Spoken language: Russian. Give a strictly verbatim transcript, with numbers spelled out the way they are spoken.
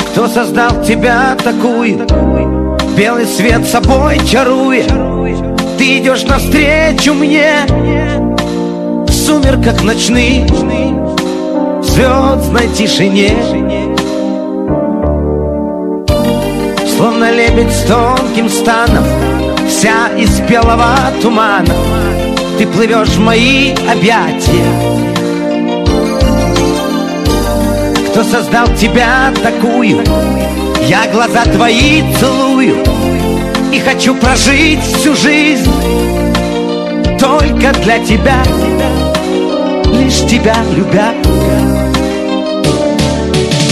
Кто создал тебя такую, белый свет собой чаруя? Ты идешь навстречу мне в сумерках ночных, в звездной тишине. Словно лебедь с тонким станом, вся из белого тумана, ты плывешь в мои объятия. Кто создал тебя такую? Я глаза твои целую и хочу прожить всю жизнь только для тебя, лишь тебя любя.